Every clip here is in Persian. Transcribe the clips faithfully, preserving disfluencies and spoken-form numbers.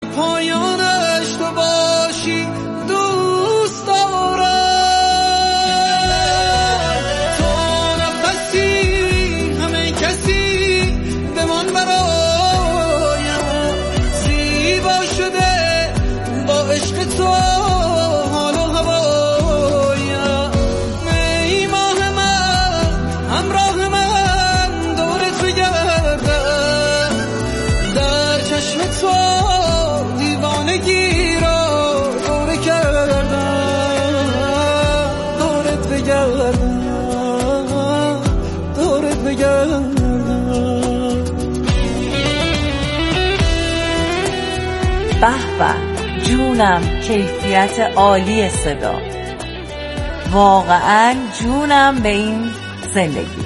پایانش تو باشی دوست دارم. تو نفسی همه کسی بمان برایم، زیبا شده با عشق تو حال و هوایم. ای ماه من همراه من دورت بگردم، در چشم تو دیوانگی را دوره کردم. دورت بگردم دورت بگردم. به به جونم، کیفیت عالی صدا، واقعا جونم به این زندگی.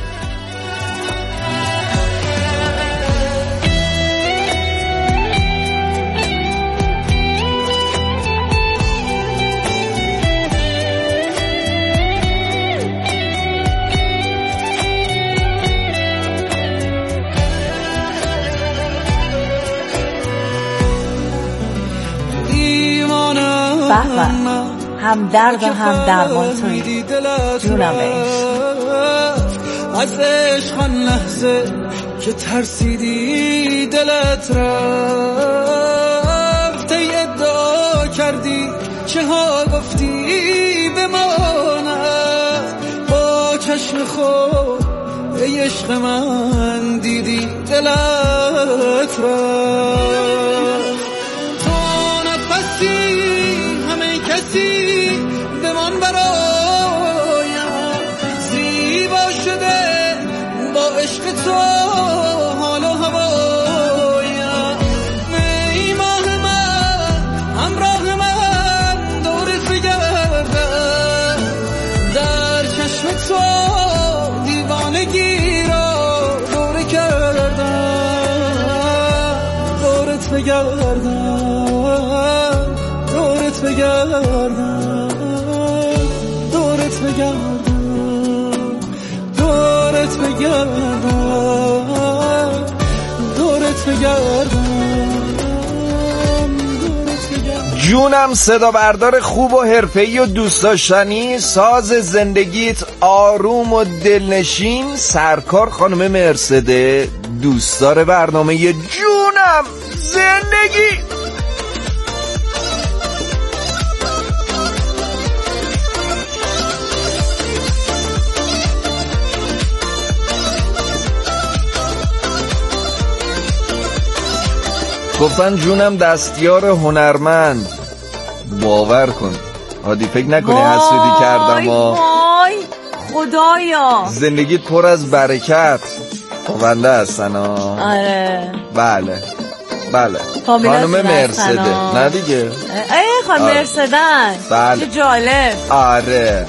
هم درد و هم درمان توی جونم از عشق آن لحظه که ترسیدی دلت رفت، ای ادعا کردی چه ها گفتی بماند، با چشم خود ای عشق من دیدی دلت رفت. تو نفسی همه کسی بمان برایم، زیبا شده با عشق تو حال و هوایم. ای ماه من همراه من دورت بگردم، در چشم تو دیوانگی را دوره کردم. دورت بگردم دورت بگردم دورت بگردم دورت بگردم دورت بگردم. جونم صدا بردار خوب و حرفه‌ای و دوست داشتنی، ساز زندگیت آروم و دلنشین، سرکار خانم مرسده، دوستدار برنامه جونم زندگی. گفتن جونم دستیار هنرمند. باور کن عادی فکر نکنی حسودی کردم. وای خدایا زندگیت پر از برکت. خونده هستن ها. آره بله بله خانم مرسده. نه دیگه ای خانم مرسدن. بله چه جالب. آره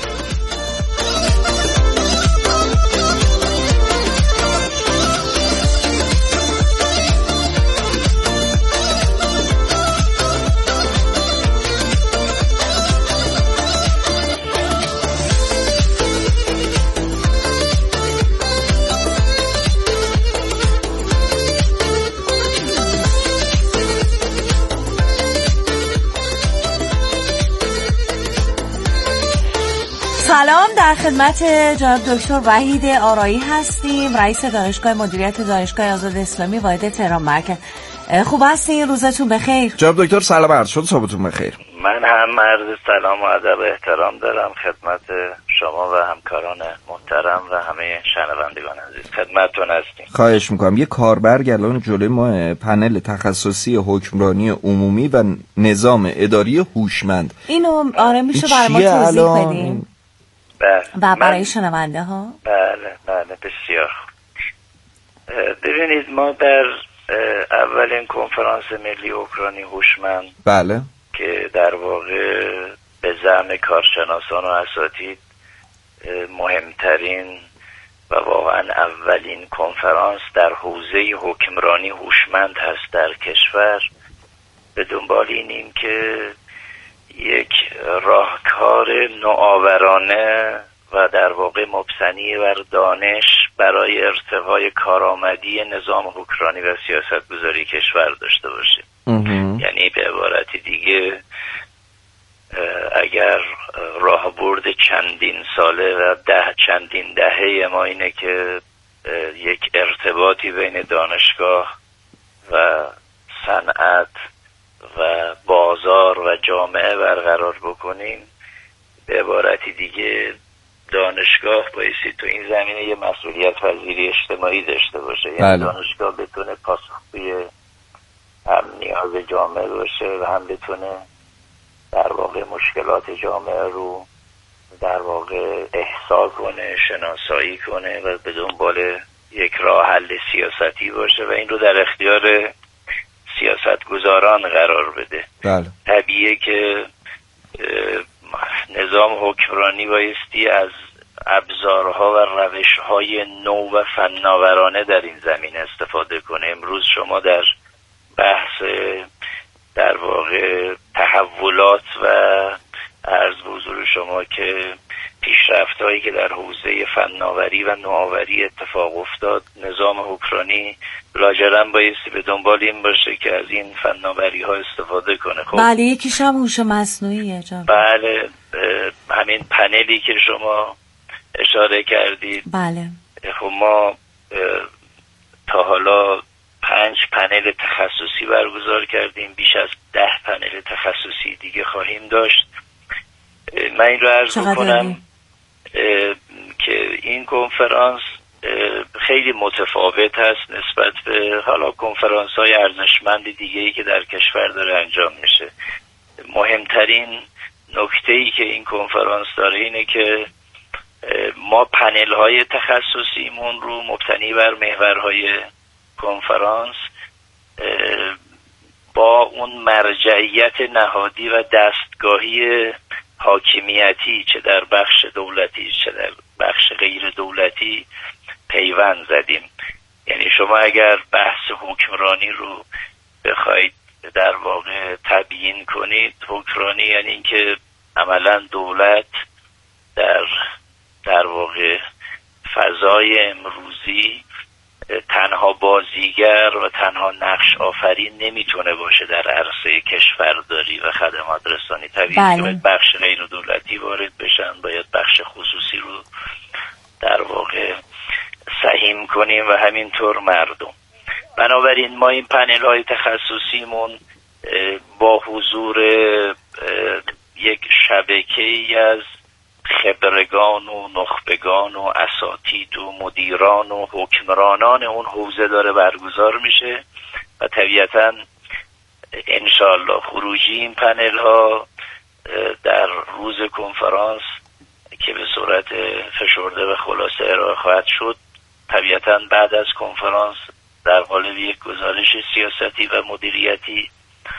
سلام، در خدمت جناب دکتر وحید آرایی هستیم، رئیس دانشگاه مدیریت دانشگاه آزاد اسلامی واحد تهران مرکز. خوب هستین؟ روزتون بخیر. جناب دکتر سلام عرض شد، صبحتون بخیر. من هم عرض سلام و ادب و احترام دارم خدمت شما و همکاران محترم و همه شنوندگان عزیز. خدمتتون هستیم. خواهش میکنم. یه کاربرگ الان جلوی ما، پنل تخصصی حکمرانی عمومی و نظام اداری هوشمند. اینو آره میشه برای ما توضیح بدین؟ بله. و برای شنونده ها؟ بله بله بسیار خوب. ببینید ما در اولین کنفرانس ملی اوکراینی هوشمند بله که در واقع به زعم کارشناسان و اساتید مهمترین و واقعا اولین کنفرانس در حوزه حکمرانی هوشمند هست در کشور، به دنبال اینیم که یک راهکار نوآورانه و در واقع مبتنی بر دانش برای ارتقای کارآمدی نظام حکمرانی و سیاستگذاری کشور داشته باشیم. یعنی چندین ساله و ده چندین دهه ما اینه که یک ارتباطی بین دانشگاه و صنعت و بازار و جامعه برقرار بکنیم. به عبارتی دیگه دانشگاه بایستی تو این زمینه یه مسئولیت پذیری اجتماعی داشته باشه. بله. یعنی دانشگاه بتونه پاسخگوی هم نیاز جامعه باشه و هم بتونه در واقع مشکلات جامعه رو در واقع احساس کنه، شناسایی کنه و به دنبال یک راه حل سیاستی باشه و این رو در اختیار سیاستگزاران قرار بده. بله. طبیعیه که نظام حکمرانی بایستی از ابزارها و روشهای نو و فناورانه در این زمین استفاده کنه. امروز شما در بحث در واقع تحولات و عرض به حضور شما که پیشرفت‌هایی که در حوزه فناوری و نوآوری اتفاق افتاد، نظام حکمرانی لاجرم بایستی به دنبال این باشه که از این فناوری‌ها استفاده کنه. خب بله، یکیش هم هوش مصنوعیه جان. بله، همین پنلی که شما اشاره کردید. بله. خب ما تا حالا پنج پنل تخصصی برگزار کردیم، بیش از ده پنل تخصصی دیگه خواهیم داشت. من این رو عرض بکنم که این کنفرانس خیلی متفاوت هست نسبت به حالا کنفرانس های ارزشمند دیگه‌ای که در کشور داره انجام میشه. مهمترین نکته‌ای که این کنفرانس داره اینه که ما پنل های تخصصیمون رو مبتنی بر محورهای کنفرانس با اون مرجعیت نهادی و دستگاهی حاکمیتی چه در بخش دولتی چه در بخش غیر دولتی پیوند زدیم. یعنی شما اگر بحث حکمرانی رو بخواید در واقع تبیین کنید، حکمرانی یعنی اینکه عملا دولت در در واقع فضای امروزی تنها بازیگر و تنها نقش آفرین نمیتونه باشه در عرصه کشورداری و خدمات رسانی. طبیعیه که باید بخش غیر دولتی وارد بشن، باید بخش خصوصی رو در واقع سهیم کنیم و همینطور مردم. بنابراین ما این پنل های تخصصیمون با حضور یک شبکه‌ای از خبرگان و نخبگان و اساتید و مدیران و حکمرانان اون حوزه داره برگزار میشه و طبیعتاً انشالله خروجی این پنل ها در روز کنفرانس که به صورت فشرده و خلاصه ارائه خواهد شد، طبیعتاً بعد از کنفرانس در قالب یک گزارش سیاستی و مدیریتی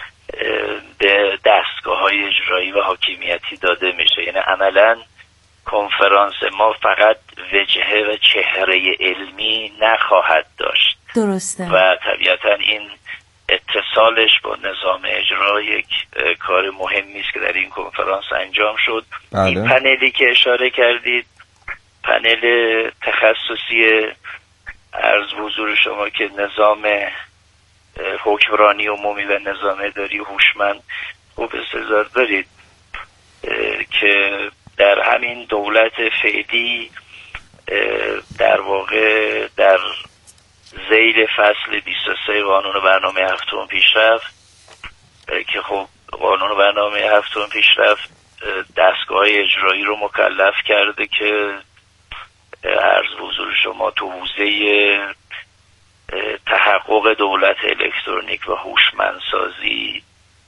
به دستگاه های اجرایی و حاکمیتی داده میشه. یعنی عملاً کنفرانس ما فقط وجهه و چهره علمی نخواهد داشت. درسته. و طبیعتا این اتصالش با نظام اجرا یک کار مهمی است که در این کنفرانس انجام شد. بله. این پنلی که اشاره کردید، پنل تخصصی عرض حضور شما که نظام حکمرانی عمومی و نظام اداری هوشمند، خوب استظهار دارید که در همین دولت فعلی در واقع در ذیل فصل بیست و سه قانون برنامه هفتم پیشرفت که خب قانون برنامه هفتم پیشرفت دستگاه اجرایی رو مکلف کرده که عرض حضور شما تو حوزه تحقق دولت الکترونیک و هوشمندسازی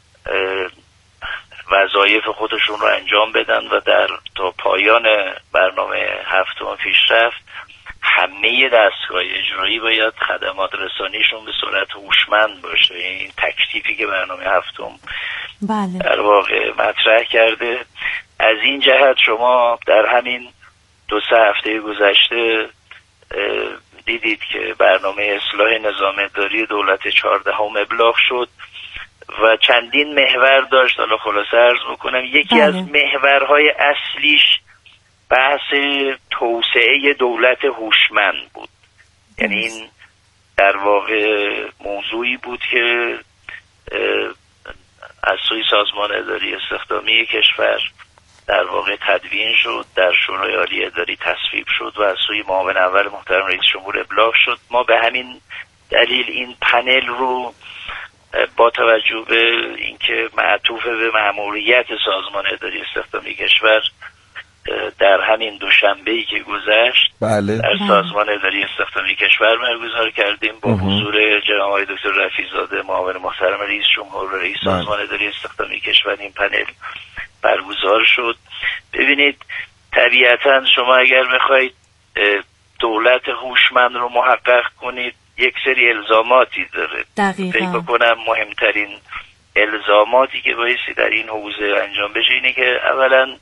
وظایف خودشون رو انجام بدن و در تا پایان برنامه هفتم پیشرفت همه دستگاه اجرایی باید خدمات رسانیشون به صورت هوشمند باشه. این تکلیفی که برنامه هفتم بله. در واقع مطرح کرده. از این جهت شما در همین دو سه هفته گذشته دیدید که برنامه اصلاح نظام اداری دولت چهاردهم ابلاغ شد و چندین محور داشت. حالا خلاصه عرض بکنم یکی بله. از محورهای اصلیش بحث توسعه دولت هوشمند بود. یعنی این در واقع موضوعی بود که از سوی سازمان اداری استخدامی کشور در واقع تدوین شد، در شورای عالی اداری تصویب شد و از سوی معاون اول محترم رئیس جمهور ابلاغ شد. ما به همین دلیل این پنل رو با توجه به اینکه معطوف به مأموریت سازمان اداری استخدامی کشور در همین دوشنبه‌ای که گذشت بله. در سازمان اداری استخدامی کشور برگزار کردیم با حضور جناب آقای دکتر رفیع‌زاده معاون محترم رئیس جمهور و رئیس بله. سازمان اداری استخدامی کشور این پنل برگزار شد. ببینید طبیعتاً شما اگر بخواید دولت هوشمند رو محقق کنید یک سری الزاماتی داره. دقیقاً. فکر کنم مهمترین الزاماتی که بایستی در این حوزه انجام بشه اینه که اولا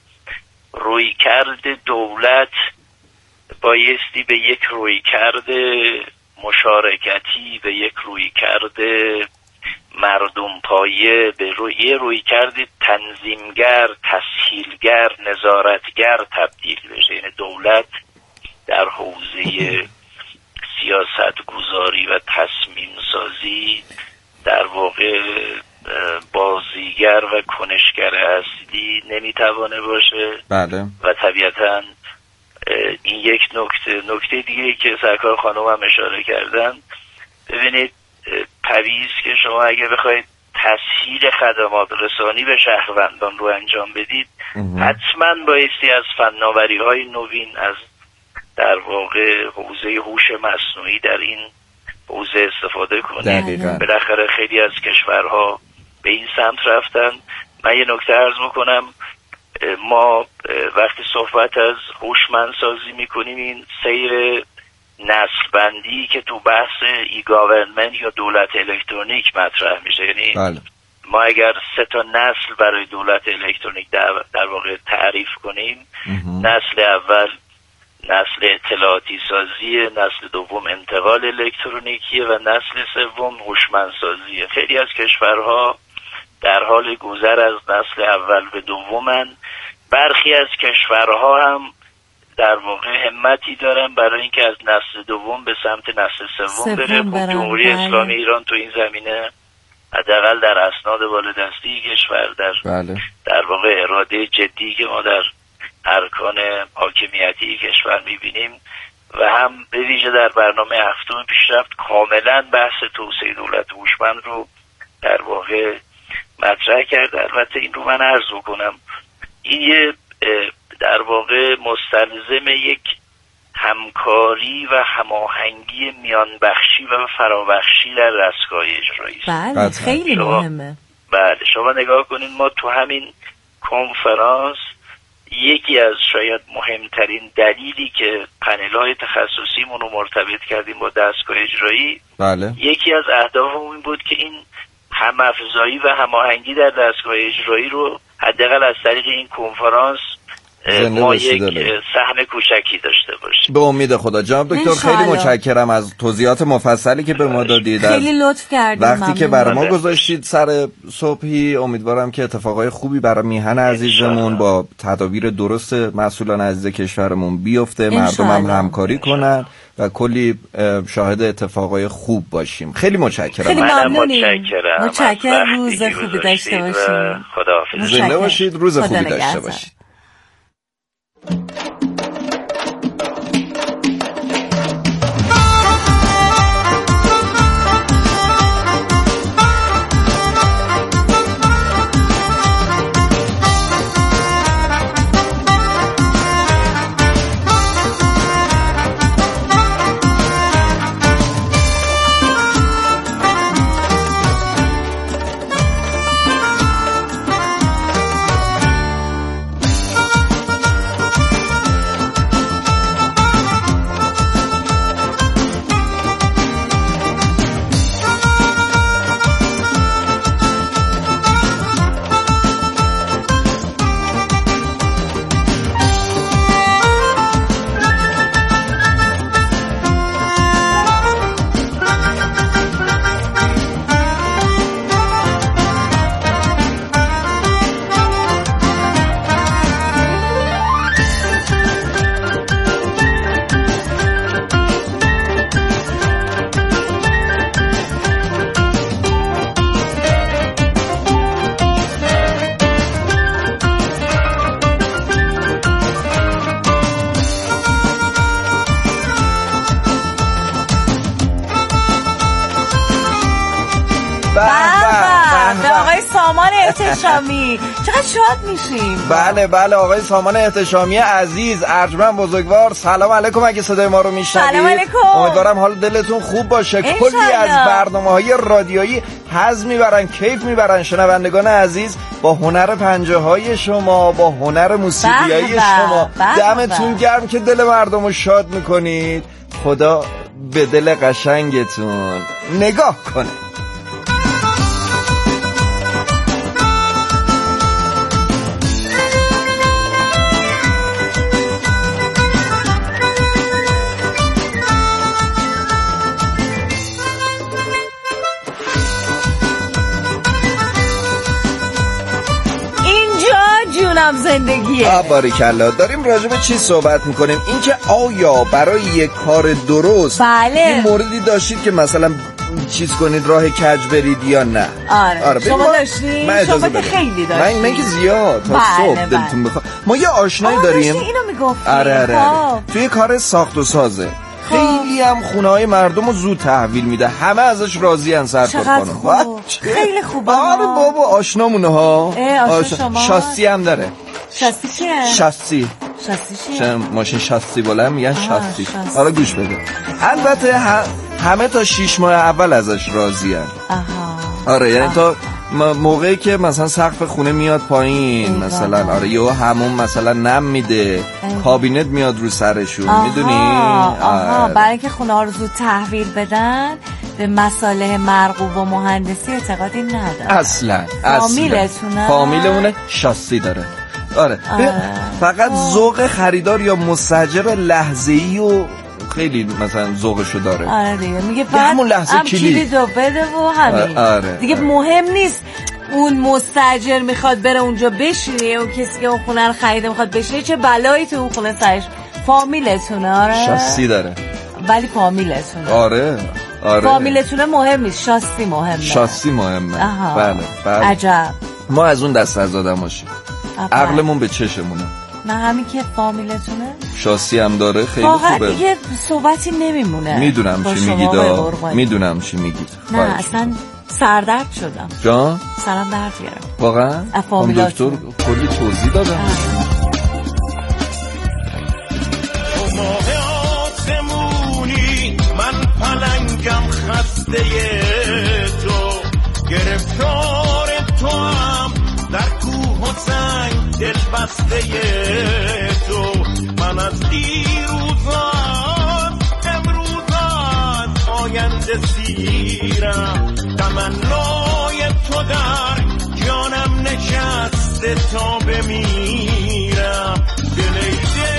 رویکرد دولت بایستی به یک رویکرد مشارکتی، به یک رویکرد مردم پایه، به روی رویکرد تنظیمگر، تسهیلگر، نظارتگر تبدیل بشه. یعنی دولت در حوزه سیاست گذاری و تصمیم سازی در واقع بازیگر و کنشگر اصلی نمیتوانه باشه. بله. و طبیعتاً این یک نکته نکته دیگه که سرکار خانم هم اشاره کردن، ببینید پریز که شما اگه بخواید تسهیل خدمات رسانی به شهروندان رو انجام بدید حتما بایستی از فناوری های نوین، از در واقع حوزه هوش مصنوعی در این حوزه استفاده کنید. بالاخره خیلی از کشورها به این سمت رفتن. من یه نکته عرض میکنم، ما وقتی صحبت از هوشمندسازی میکنیم این سیر نسل بندی که تو بحث ای گاورنمنت یا دولت الکترونیک مطرح میشه، یعنی بله. ما اگر سه تا نسل برای دولت الکترونیک در, در واقع تعریف کنیم، نسل اول نسل اطلاعاتی سازیه، نسل دوم انتقال الکترونیکیه و نسل سوم هوشمندسازیه. خیلی از کشورها در حال گذر از نسل اول به دومن. برخی از کشورها هم در واقع همتی دارن برای اینکه از نسل دوم به سمت نسل سوم بره. خب جمهوری اسلامی ایران تو این زمینه حداقل در اسناد بالادستی کشور در بله. در واقع اراده جدی که ما در ارکان حاکمیتی کشور میبینیم و هم به ویژه در برنامه هفتم پیشرفت کاملا بحث توسعه دولت هوشمند رو در واقع مطرح کرد. البته این رو من عرض بکنم، این یه در واقع مستلزم یک همکاری و هماهنگی میانبخشی و فرابخشی در دستگاه اجرایی است. بله خیلی مهمه. بله شما نگاه کنید، ما تو همین کنفرانس یکی از شاید مهمترین دلیلی که پنل‌های تخصصیمون رو مرتبط کردیم با دستگاه اجرایی، بله. یکی از اهدافمون این بود که این هم‌افزایی و هماهنگی در دستگاه اجرایی رو حداقل از طریق این کنفرانس ما یک سهم کوچکی داشته باشیم. به امید خدا. جناب دکتر خیلی متشکرم از توضیحات مفصلی که به ما دادید. خیلی لطف کردید. وقتی که برای ما گذاشتید سر صبحی، امیدوارم که اتفاقای خوبی برای میهن عزیزمون با تدابیر درست مسئولان عزیز کشورمون بیفته، مردم هم همکاری کنن و کلی شاهد اتفاقای خوب باشیم. خیلی متشکرم. خیلی ممنونیم. متشکرم. متشکرم. روز خوبی داشته باشید. خداحافظ. زنده باشید. روز خوبی داشته باشید. سامان احتشامی. چقدر شاد میشیم. بله بله آقای سامان احتشامی عزیز، ارجمند بزرگوار، سلام علیکم. اگه صدای ما رو میشنوید سلام علیکم. امیدوارم حال دلتون خوب باشه. کلی از برنامه‌های رادیویی حظ میبرن، کیف میبرن شنوندگان عزیز با هنر پنجه های شما، با هنر موسیقیایی شما. دمتون گرم که دل مردم رو شاد میکنید. خدا به دل قشنگتون نگاه کنه. زندگیه. باریکلا. داریم راجع به چی صحبت میکنیم؟ اینکه آیا برای یک کار درست بله. یه موردی داشتید که مثلا چیز کنید، راه کج برید یا نه؟ آره, آره. شما داشتید؟ من اجازه شما خیلی داشتید. من من که زیاد تا بله صبح بله. دلتون بخواد. ما یه آشنایی داریم. اینو میگفتی. آره آره, آره. توی کار ساخت و سازه. خیلی هم خونه های مردم رو زود تحویل میده، همه ازش راضی ان. سرکار خانم خیلی خوبه. آره بابا آشنامونه ها. آشنا شما. شاسی هم داره. شاسی چیه؟ شاسی شاسی چیه؟ ماشین شاسی بلند میگن شاسی. حالا گوش بده. البته همه تا شیش ماه اول ازش راضی ان. آره یعنی تا موقعی که مثلا سقف خونه میاد پایین مثلا، آره یهو همون مثلا نم میده، کابینت میاد رو سرشون، میدونی؟ آها برای اینکه خونه ها رو زود تحویل بدن به مصالح مرغوب و مهندسی اعتقادی نداره اصلا. فامیلتونه؟ فامیلمونه شاسی داره. آره, آره. فقط ذوق خریدار یا مستاجر لحظه‌ای و خیلی مثلا ذوقشو داره. آره دیگه میگه فقط همون لحظه کلید رو بده و همین. آره. دیگه آره. مهم نیست اون مستاجر میخواد بره اونجا بشینه، اون کسی که اون خونه رو خریده میخواد بشینه، چه بلایی تو اون خونه سرش. فامیلتونه. آره شاسی داره ولی فامیلتونه. آره آره فامیلتونه مهم نیست، شاسی مهمه. شاسی مهمه. آها. بله بله. عجب. ما از اون دست از آدم باشیم. عقلمون به چشمونه. نه همین که فامیلتونه شاسی هم داره. خیلی واقعا خوبه. دیگه صحبتی نمیمونه. میدونم چی میگی دا. میدونم چی میگی. نه اصلا سردرد شدم. جان سرم درد گرفت واقعا. هم دکتر کلی توضیح دادم. من پلنگم خسته تو، گرفتار تو هم در کوه و سنگ دل بسته تو. من از دیروزان امروزان آینده سیرم، تمنای تو در جانم نشسته تا بمیرم. دل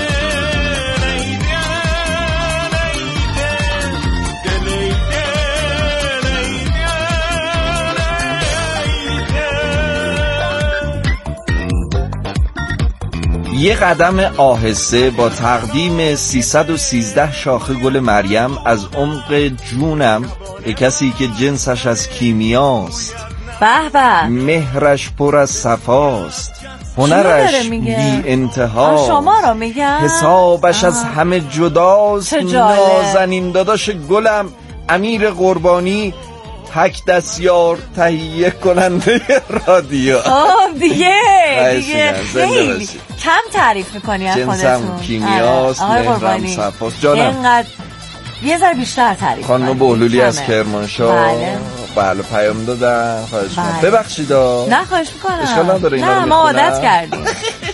یه قدم آهسته با تقدیم سیصد و سیزده شاخه گل مریم از عمق جونم به کسی که جنسش از کیمیاست، به به، مهرش پر از صفاست، هنرش بی انتها، شما رو میگم حسابش از همه جداست. نازنین داداش گلم امیر قربانی، تک دستیار تهیه کننده رادیو. آه دیگه دیگه خیلی کم تعریف میکنی از خودتون. جنسم کیمیاست، مهرم صفاست. جانم اینقدر یه ذره بیشتر تعریف کنی. خانم بهلولی از کرمانشاه. بله بله پیام دادن. خواهش میکنم ببخشید. نه خواهش میکنم. اشکال نداره اینا رو نه ما عادت کردیم.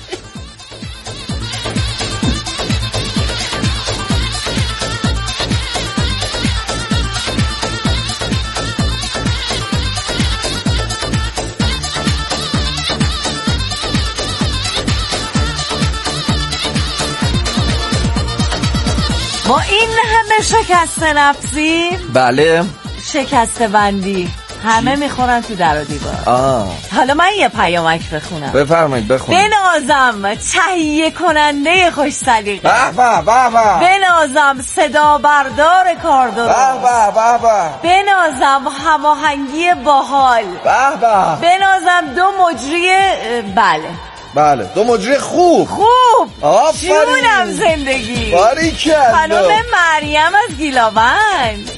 ما این همه شکسته نفسی. بله شکسته بندی همه میخورن تو در و دیوار. آه. حالا من یه پیامک بخونم. بفرمایید بخونید. بنازم تهیه کننده خوش سلیقه. به به به به. بنازم صدا بردار کار درست. به به به به. بنازم هماهنگی باحال. به به. بنازم دو مجری بله بله دو مجری خوب خوب. آفرین. جونم زندگی. باریکلا. خانم مریم از گیلاوند.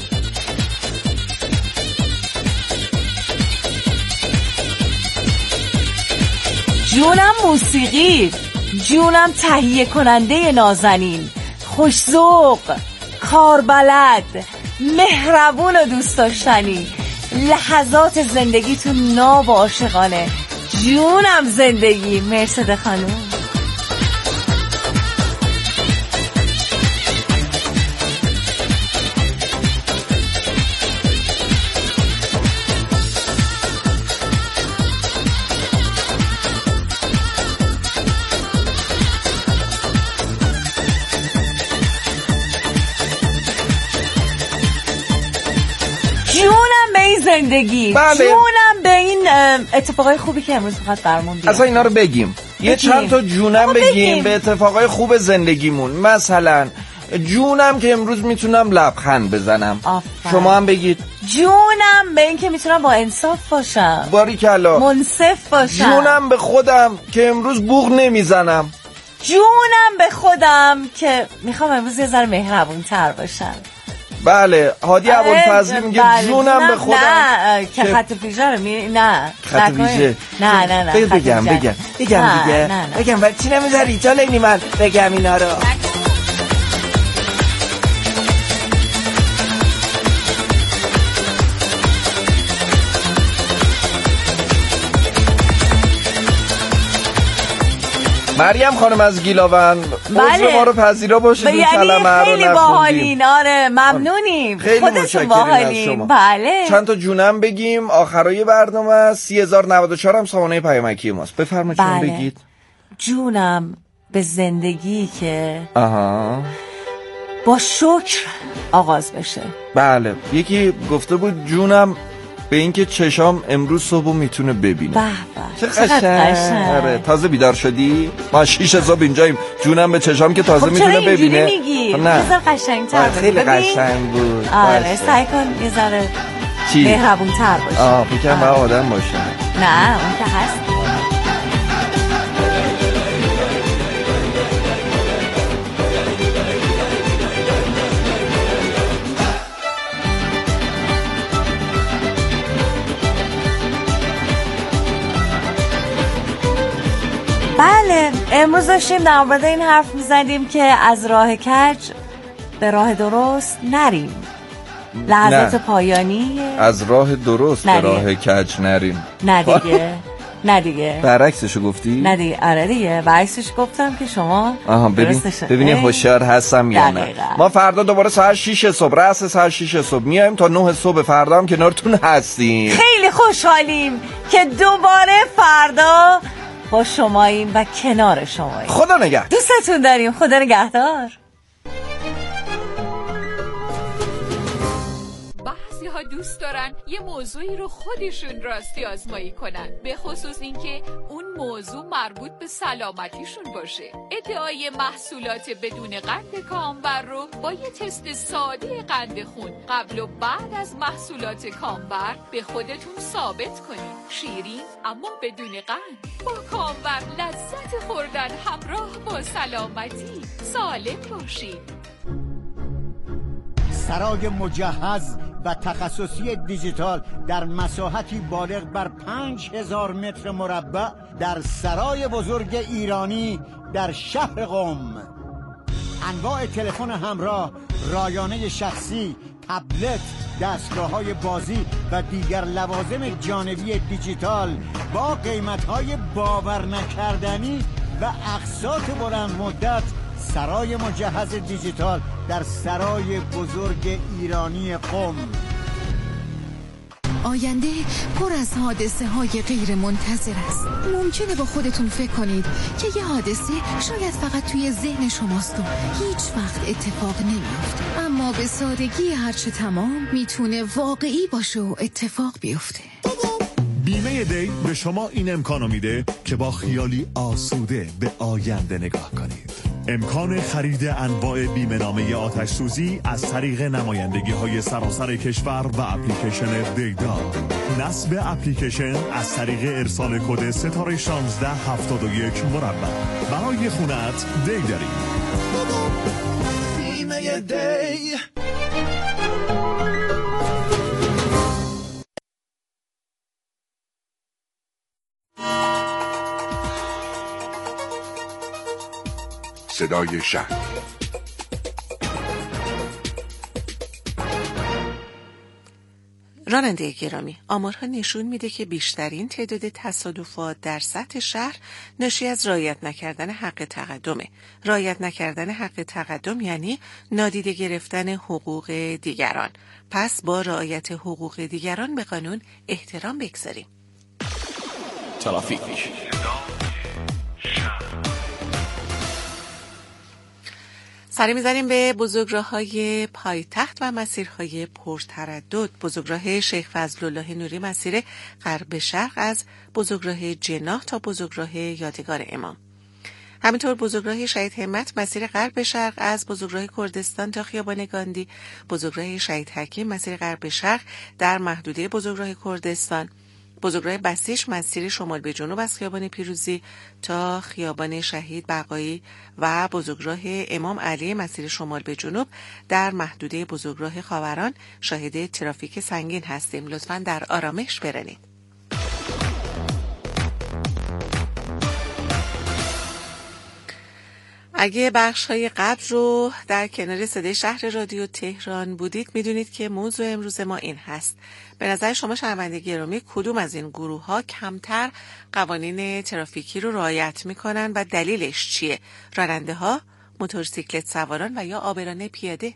جونم موسیقی، جونم تهیه کننده نازنین، خوش‌ذوق، کاربلد، مهربون و دوست داشتنی، لحظات زندگیتون ناب و عاشقانه. جونم زندگی. مرسده خانوم. زندگی. بله. جونم به این اتفاقای خوبی که امروز فقط برمون بیاد. اصلا اینا رو بگیم. یه چند تا جونم بگیم. بگیم به اتفاقای خوب زندگیمون. مثلا جونم که امروز میتونم لبخند بزنم. آفر. شما هم بگید. جونم به این که میتونم با انصاف باشم، باریکلا. منصف باشم. جونم به خودم که امروز بوق نمیزنم. جونم به خودم که میخوام امروز یه ذره مهربون تر باشم. بله. هادی ابوالفضلی میگه بله. جونم به خودم نه که خط پیژه رو می... نه خط پیژه. نه نه نه بگم بگم بگم بگم دیگه بگم ولی چی نمیذاری تا لینی من بگم اینا رو. مریم خانم از گیلاون، بله. ما رو پذیرا باشید. این کلمه رو خیلی باحالین. آره ممنونیم. خیلی متشکریم باحالین. بله. چند تا جونم بگیم آخرای برنامه. سی هزار و نود و چهار هم سامانه پیامکی ماست. بفرمایید. بله. جون بگید. جونم به زندگی که آها با شکر آغاز بشه. بله. یکی گفته بود جونم به اینکه چشام امروز صبح میتونه ببینه. به چه قشنگ. آره تازه بیدار شدی؟ ما شیش صبح اینجاییم. جونم به چشام که تازه خب میتونه ببینه. خب میگی؟ نه بذار قشنگ‌تر بگی. خیلی قشنگ بود. آره سعی کن یه ذره مهربون‌تر باشه. آه فکر کنم آدم باشه. نه اون که هست. بله امروز داشتیم در مورد این حرف میزدیم که از راه کج به راه درست نریم. لحظات پایانی از راه درست به راه کج نریم. نه دیگه نه دیگه برعکسشو گفتی؟ نه دیگه. آره دیگه برعکسش گفتم که شما آها ببین ببینی هوشیار هستم یا نه. ما فردا دوباره ساعت شش صبح رأس ساعت شش صبح میایم تا نه صبح فردا هم کنارتون هستیم. خیلی خوشحالیم که دوباره فردا با شماییم و کنار شماییم. خدا نگهدار. دوستتون داریم. خدا نگهدار. بعضی‌ها دوست دارن یه موضوعی رو خودشون راستی آزمایی کنن، به خصوص اینکه اون موضوع مربوط به سلامتیشون باشه. ادعای محصولات بدون قند کامبر رو با یه تست ساده قند خون قبل و بعد از محصولات کامبر به خودتون ثابت کنید. شیرین اما بدون قند. با کامبر لذت خوردن همراه با سلامتی. سالم باشید. سرای مجهز و تخصصی دیجیتال در مساحتی بالغ بر پنج هزار متر مربع در سرای بزرگ ایرانی در شهر قم. انواع تلفن همراه، رایانه شخصی، تبلت، دستگاه‌های بازی و دیگر لوازم جانبی دیجیتال با قیمت‌های باور نکردنی و اقساط بلند مدت. سرای مجهز دیجیتال در سرای بزرگ ایرانی قم. آینده پر از حادثه های غیر منتظر است. ممکنه با خودتون فکر کنید که یه حادثه شاید فقط توی ذهن شماست و هیچ وقت اتفاق نمیفته، اما به سادگی هرچه تمام میتونه واقعی باشه و اتفاق بیفته. بیمه دی به شما این امکانو میده که با خیالی آسوده به آینده نگاه کنید. امکان خرید انواع بیمه نامه آتش سوزی از طریق نمایندگی های سراسر کشور و اپلیکیشن دیدا. نصب اپلیکیشن از طریق ارسال کد ستاره شانزده هفتاد و یک مربع. برای خونت دی داریم. بیمه دی. صدای شهر. راننده گرامی، آمارها نشون میده که بیشترین تعداد تصادفات در سطح شهر ناشی از رعایت نکردن حق تقدمه. رعایت نکردن حق تقدم یعنی نادیده گرفتن حقوق دیگران. پس با رعایت حقوق دیگران به قانون احترام بگذاریم. ترافیک. سری می‌زنیم به بزرگراه‌های پایتخت و مسیرهای پرتردد. بزرگراه شیخ فضل‌الله نوری مسیر غرب شرق از بزرگراه جناح تا بزرگراه یادگار امام. همینطور بزرگراه شهید همت مسیر غرب شرق از بزرگراه کردستان تا خیابان گاندی. بزرگراه شهید حکیم مسیر غرب شرق در محدوده بزرگراه کردستان. بزرگراه بسیج مسیر شمال به جنوب از خیابان پیروزی تا خیابان شهید بقایی و بزرگراه امام علی مسیر شمال به جنوب در محدوده بزرگراه خاوران شاهد ترافیک سنگین هستیم. لطفاً در آرامش برانید. اگه بخش‌های قبل رو در کنار صدای شهر رادیو تهران بودید میدونید که موضوع امروز ما این هست. به نظر شما شنونده گرامی کدوم از این گروه‌ها کمتر قوانین ترافیکی رو رعایت میکنن و دلیلش چیه؟ راننده‌ها، موتورسیکلت سواران و یا عابران پیاده؟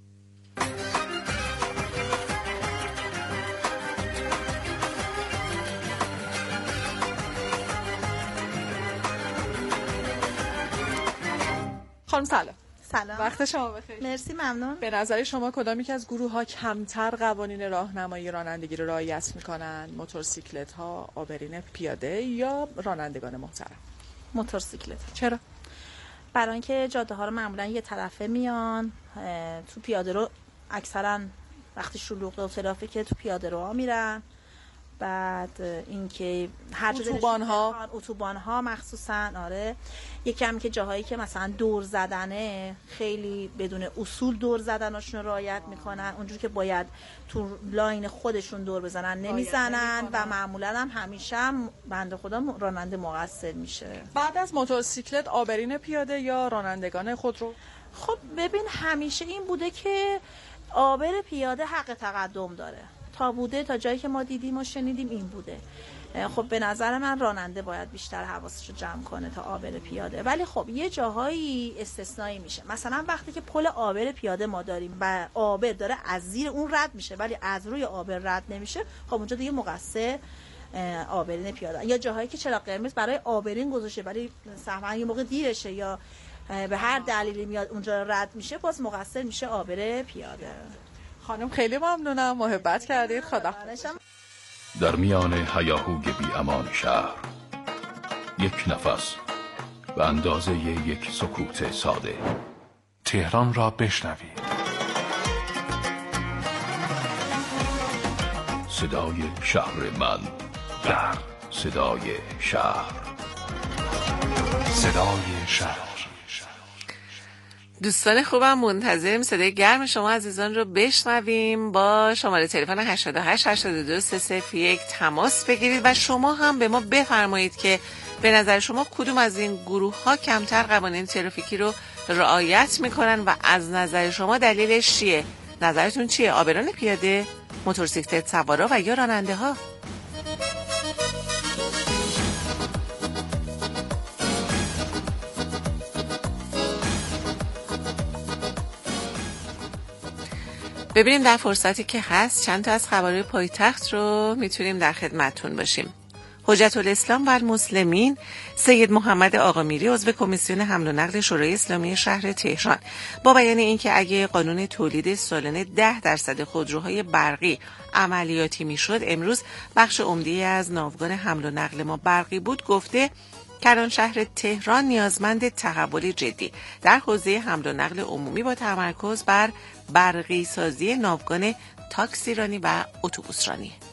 خانم سلام. سلام. وقت شما بخیر. مرسی، ممنون. به نظر شما کدام یک از گروه ها کمتر قوانین راهنمایی رانندگی رو رعایت میکنن؟ موتورسیکلت ها، عابرین پیاده یا رانندگان محترم؟ موتورسیکلت. چرا؟ برای اینکه جاده ها رو معمولا یه طرفه میان، تو پیاده رو اکثرا وقتی شلوغه و ترافیکه تو پیاده رو ها میرن. بعد اینکه هر جا اتوبان ها اتوبان ها مخصوصا آره یکم که جاهایی که مثلا دور زدنه خیلی بدون اصول دور زدناشون رو رعایت میکنن، اونجوری که باید تو لاین خودشون دور بزنن نمیزنن و معمولا هم همیشه هم بنده خدا راننده مقصر میشه. بعد از موتورسیکلت عابرین پیاده یا رانندگان خودرو؟ خب ببین همیشه این بوده که عابر پیاده حق تقدم داره، تا بوده تا جایی که ما دیدیم و شنیدیم این بوده. خب به نظر من راننده باید بیشتر حواسش رو جمع کنه تا عابر پیاده، ولی خب یه جاهایی استثنایی میشه. مثلا وقتی که پل عابر پیاده ما داریم و عابر داره از زیر اون رد میشه ولی از روی عابر رد نمیشه، خب اونجا دیگه مقصر عابرین پیاده. یا جاهایی که چراغ قرمز برای عابرین گذاشته ولی سهوا یه موقع دیرشه یا به هر دلیلی میاد اونجا رد میشه، باز مقصر میشه عابر پیاده. خانم خیلی ممنونم، محبت کردید. خدا. در میان هیاهوی بی امان شهر یک نفس به اندازه یک سکوت ساده تهران را بشنوید. صدای شهر من در صدای شهر. صدای شهر. دوستان خوبم منتظریم صدای گرم شما عزیزان رو بشنویم. با شماره تلفن هشت هشت هشت دو سه صفر یک تماس بگیرید و شما هم به ما بفرمایید که به نظر شما کدوم از این گروه ها کمتر قوانین ترافیکی رو رعایت میکنن و از نظر شما دلیلش چیه؟ نظرتون چیه؟ عابران پیاده، موتورسیکلت سوارا و یا راننده ها؟ ببینیم در فرصتی که هست چند تا از خبرهای پایتخت رو میتونیم در خدمتتون باشیم. حجت الاسلام و المسلمین سید محمد آقامیری عضو کمیسیون حمل و نقل شورای اسلامی شهر تهران با بیان اینکه اگه قانون تولید سالانه ده درصد خودروهای برقی عملیاتی میشد، امروز بخش عمده‌ای از ناوگان حمل و نقل ما برقی بود، گفته کران شهر تهران نیازمند تحول جدی در حوزه حمل و نقل عمومی با تمرکز بر برقی سازی ناوگان تاکسیرانی و اتوبوسرانی.